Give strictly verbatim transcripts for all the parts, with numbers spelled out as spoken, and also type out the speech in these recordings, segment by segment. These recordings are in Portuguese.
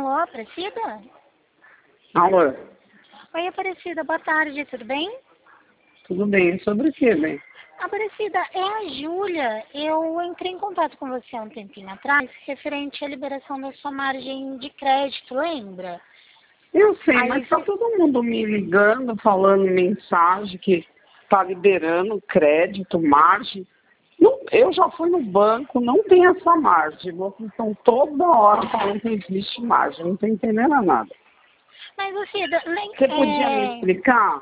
Alô, Aparecida? Alô? Oi, Aparecida, boa tarde, tudo bem? Tudo bem, sobre o que, bem? Aparecida, é a Júlia. Eu entrei em contato com você há um tempinho atrás, referente à liberação da sua margem de crédito, lembra? Eu sei, Aí mas tá você- todo mundo me ligando, falando mensagem que tá liberando crédito, margem. Não, eu já fui no banco, não tem essa margem. Vocês estão toda hora falando que existe margem, não tô entendendo nada. Mas, Lucida, lem- Você podia me é... explicar?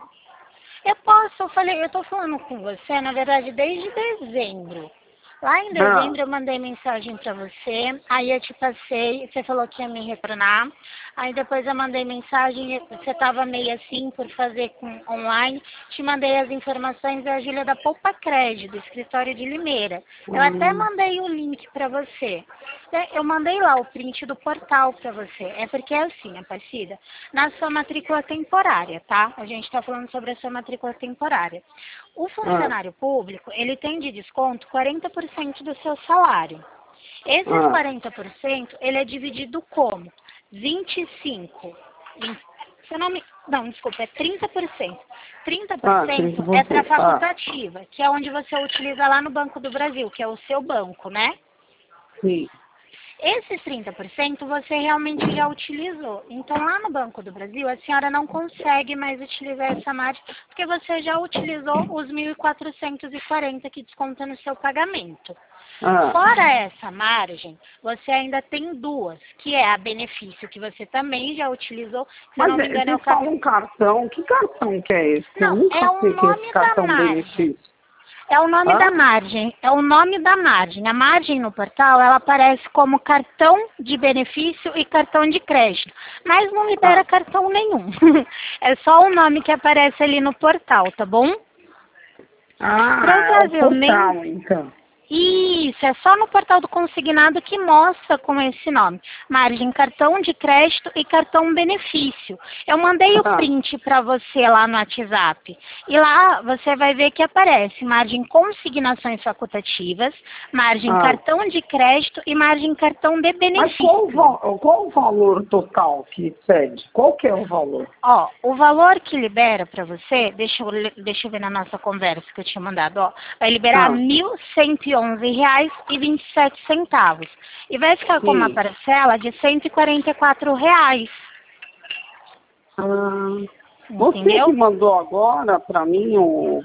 eu posso, eu falei, eu tô falando com você, na verdade, desde dezembro. Lá em Ah, dezembro eu mandei mensagem pra você, aí eu te passei, você falou que ia me retornar, aí depois eu mandei mensagem, você tava meio assim por fazer com, online, te mandei as informações da Júlia da Poupa Crédito, do escritório de Limeira. Eu até hum, mandei o link pra você. Eu mandei lá o print do portal pra você. É porque é assim, Aparecida, na sua matrícula temporária, tá? A gente tá falando sobre a sua matrícula temporária. O ah, funcionário público, ele tem de desconto quarenta por cento do seu salário. Esses ah, quarenta por cento, ele é dividido como? vinte e cinco. vinte, se eu não, me, não, desculpa, é trinta por cento. trinta por ah, trinta cento por é para cento. Ah, facultativa, que é onde você utiliza lá no Banco do Brasil, que é o seu banco, né? sim. Esses trinta por cento você realmente já utilizou. Então, lá no Banco do Brasil, a senhora não consegue mais utilizar essa margem, porque você já utilizou os mil quatrocentos e quarenta que desconta no seu pagamento. Ah, Fora essa margem, você ainda tem duas, que é a benefício, que você também já utilizou, se eu mas não me é, engano é o vocês cap... falam cartão, que cartão que é esse? Eu Não, nunca é o sei que é esse nome da cartão margem. benefício. É o nome da Hã? margem, é o nome da margem. A margem no portal, ela aparece como cartão de benefício e cartão de crédito, mas não libera Ah, cartão nenhum. É só o nome que aparece ali no portal, tá bom? ah, é o Provavelmente, portal, então. isso, é só no portal do consignado que mostra com esse nome. Margem cartão de crédito e cartão benefício. Eu mandei o Ah, print para você lá no WhatsApp. E lá você vai ver que aparece margem consignações facultativas, margem ah. cartão de crédito e margem cartão de Mas qual o, benefício. val- qual o valor total que cede? Qual que é o valor? Ó, o valor que libera para você, deixa eu, le- deixa eu ver na nossa conversa que eu tinha mandado, ó, vai liberar Ah, mil cento e onze reais e vinte e sete centavos. E vai ficar com uma sim. parcela de cento e quarenta e quatro reais, Ah, você que entendeu? mandou agora para mim o...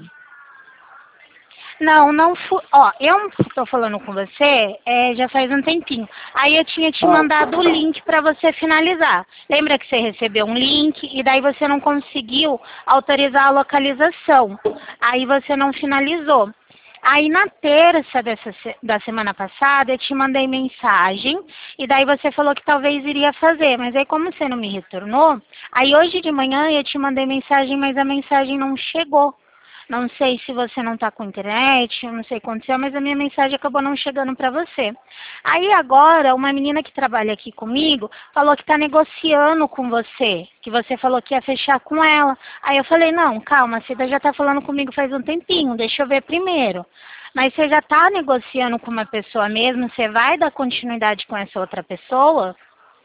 Não, não fui. Ó, eu estou falando com você é, já faz um tempinho. Aí eu tinha te Ah, mandado o link para você finalizar. Lembra que você recebeu um link e daí você não conseguiu autorizar a localização. Aí você não finalizou. Aí na terça dessa, se- da semana passada eu te mandei mensagem e daí você falou que talvez iria fazer, mas aí como você não me retornou, aí hoje de manhã eu te mandei mensagem, mas a mensagem não chegou. Não sei se você não está com internet, eu não sei o que aconteceu, mas a minha mensagem acabou não chegando para você. Aí agora, uma menina que trabalha aqui comigo falou que está negociando com você, que você falou que ia fechar com ela. Aí eu falei, não, calma, a Cida já está falando comigo faz um tempinho, deixa eu ver primeiro. Mas você já está negociando com uma pessoa mesmo, você vai dar continuidade com essa outra pessoa?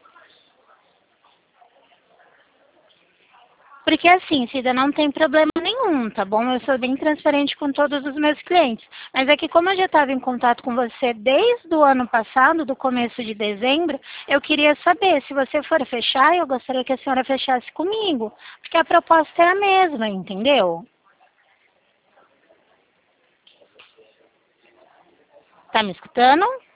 Porque assim, Cida, não tem problema nenhum, tá bom? Eu sou bem transparente com todos os meus clientes. Mas é que como eu já estava em contato com você desde o ano passado, do começo de dezembro, eu queria saber, se você for fechar, eu gostaria que a senhora fechasse comigo. Porque a proposta é a mesma, entendeu? Tá me escutando?